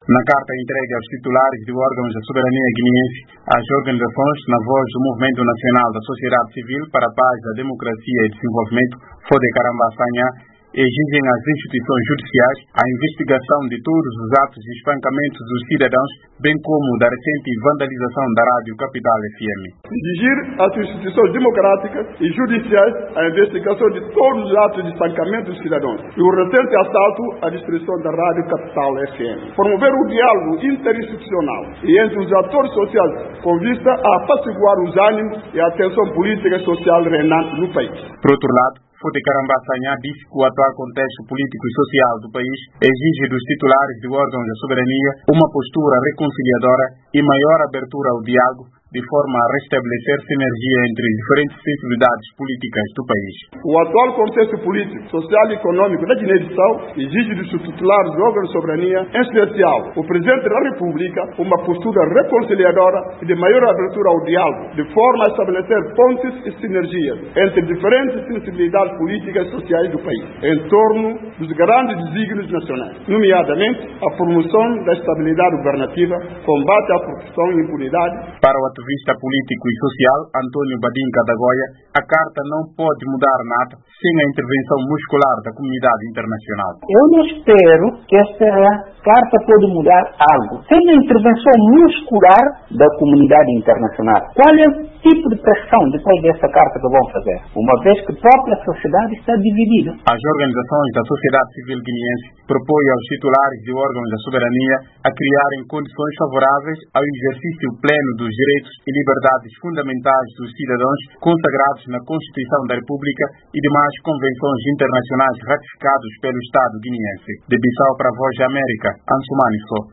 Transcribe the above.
Na carta entregue aos titulares de órgãos da soberania guineense, as organizações, na voz do Movimento Nacional da Sociedade Civil para a Paz, a Democracia e Desenvolvimento, Fode Karambasanha, exigem às instituições judiciais a investigação de todos os atos de espancamento dos cidadãos, bem como da recente vandalização da Rádio Capital FM. Exigir às instituições democráticas e judiciais a investigação de todos os atos de espancamento dos cidadãos e o recente assalto à destruição da Rádio Capital FM. Promover o diálogo interinstitucional e entre os atores sociais com vista a apaciguar os ânimos e a tensão política e social reinante no país. Por outro lado, Fode Karambasanha disse que o atual contexto político e social do país exige dos titulares de órgãos da soberania uma postura reconciliadora e maior abertura ao diálogo, de forma a restabelecer sinergia entre diferentes sensibilidades políticas do país. O atual contexto político, social e econômico da Guiné-Bissau exige dos titulares de órgãos de soberania, em especial o Presidente da República, uma postura reconciliadora e de maior abertura ao diálogo, de forma a estabelecer pontes e sinergias entre diferentes sensibilidades políticas e sociais do país, em torno dos grandes desígnios nacionais, nomeadamente a promoção da estabilidade governativa, combate à corrupção e impunidade. Para o ativista político e social Antônio Badinka da Goia, a carta não pode mudar nada sem a intervenção muscular da comunidade internacional. Eu não espero que esta carta pode mudar algo sem a intervenção muscular da comunidade internacional. Qual é o tipo de pressão depois dessa carta que vão fazer? Uma vez que a própria sociedade está dividida. As organizações da sociedade civil guineense propõem aos titulares de órgãos da soberania a criarem condições favoráveis ao exercício pleno dos direitos e liberdades fundamentais dos cidadãos consagrados na Constituição da República e demais convenções internacionais ratificadas pelo Estado guineense. De Bissau para a Voz da América, Ansumani Só.